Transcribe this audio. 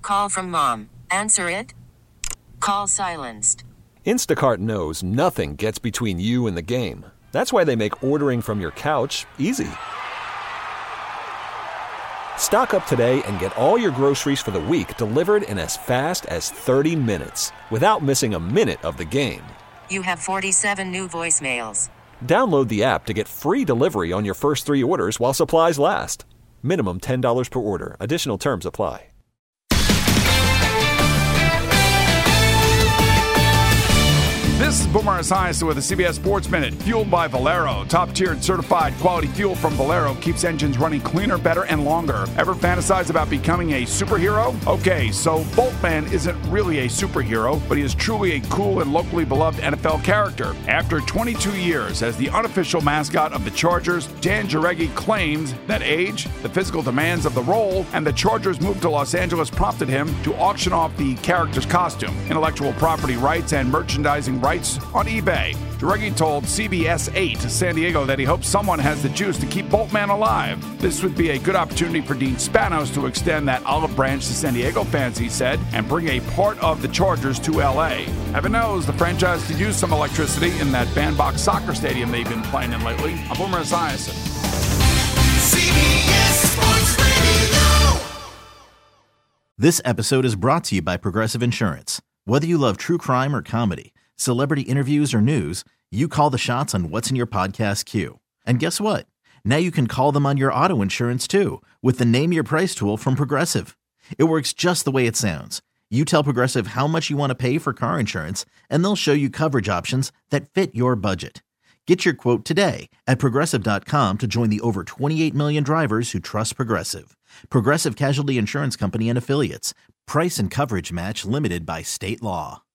call from mom. Answer it. Call silenced. Instacart knows nothing gets between you and the game. That's why they make ordering from your couch easy. Stock up today and get all your groceries for the week delivered in as fast as 30 minutes without missing a minute of the game. You have 47 new voicemails. Download the app to get free delivery on your first 3 orders while supplies last. Minimum $10 per order. Additional terms apply. This is Boomer Esiason with a CBS Sports Minute, fueled by Valero. Top-tiered certified quality fuel from Valero keeps engines running cleaner, better, and longer. Ever fantasize about becoming a superhero? Okay, so Boltman isn't really a superhero, but he is truly a cool and locally beloved NFL character. After 22 years as the unofficial mascot of the Chargers, Dan Jareggi claims that age, the physical demands of the role, and the Chargers' move to Los Angeles prompted him to auction off the character's costume, intellectual property rights, and merchandising rights on eBay. Jareggi told CBS 8 San Diego that he hopes someone has the juice to keep Boltman alive. This would be a good opportunity for Dean Spanos to extend that olive branch to San Diego fans, he said, and bring a part of the Chargers to LA. Heaven knows the franchise could use some electricity in that bandbox soccer stadium they've been playing in lately. I'm Boomer Esiason. CBS Sports Radio. This episode is brought to you by Progressive Insurance. Whether you love true crime or comedy, celebrity interviews or news, you call the shots on what's in your podcast queue. And guess what? Now you can call them on your auto insurance too with the Name Your Price tool from Progressive. It works just the way it sounds. You tell Progressive how much you want to pay for car insurance, and they'll show you coverage options that fit your budget. Get your quote today at Progressive.com to join the over 28 million drivers who trust Progressive. Progressive Casualty Insurance Company and Affiliates. Price and coverage match limited by state law.